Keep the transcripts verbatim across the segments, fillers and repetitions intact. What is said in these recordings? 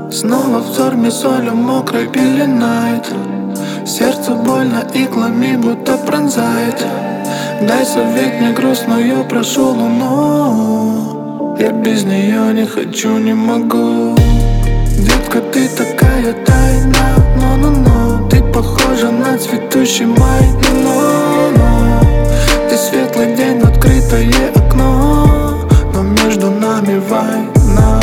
Снова взор солью мокрой пеленает. Сердце больно иглами будто пронзает. Дай совет мне грустную, прошу луну. Я без нее не хочу, не могу. Детка, ты такая тайна, но-но-но. Ты похожа на цветущий май, но-но. Ты светлый день, открытое окно, но между нами война.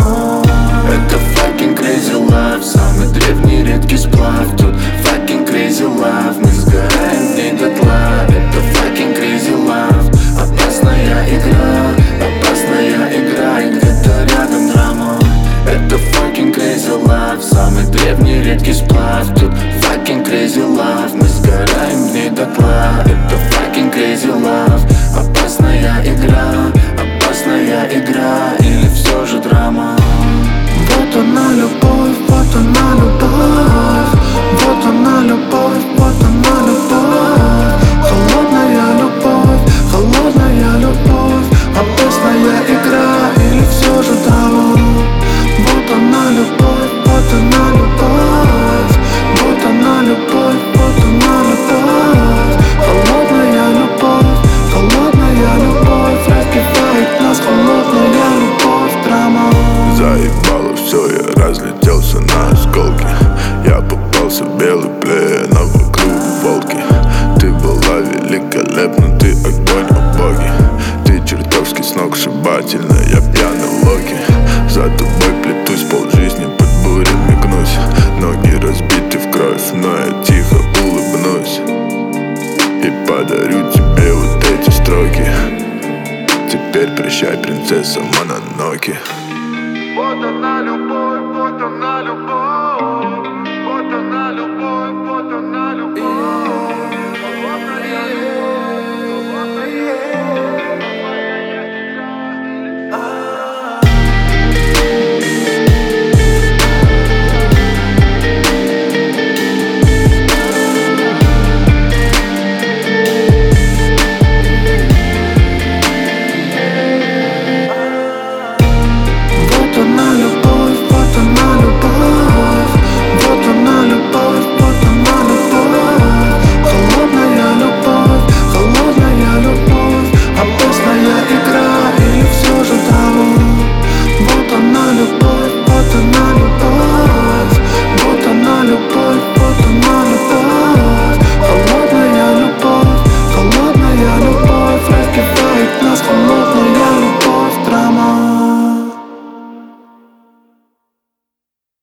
Это fucking crazy love, самый древний редкий сплав. Тут fucking crazy love, мы сгораем в ней дотла. Это fucking crazy love, опасная игра, опасная игра, и где-то рядом драма. Это fucking crazy love, самый древний редкий сплав. Тут fucking crazy love, мы сгораем в ней дотла. Это fucking crazy love, опасная игра, опасная игра, или все же драма. Вот она любовь, вот она любовь, вот она любовь, вот она любовь. Холодная любовь, холодная любовь, опасная игра, или все же драма. Вот она любовь, вот она любовь, вот она любовь, вот она любовь. Холодная любовь, холодная любовь, разбивает нас холодная любовь, драма. Заебало все, я разлетелся на осколки. Я попался в белый плей, но вокруг волки. Ты была великолепна, ты огонь, о боги. Ты чертовски сногсшибательная, я пьяный Локи. За тобой плетусь, полжизни под бурями гнусь. Ноги разбиты в кровь, но я тихо улыбнусь и подарю тебе вот эти строки. Теперь прощай, принцесса Мононоке. Вот она любовь, вот она любовь.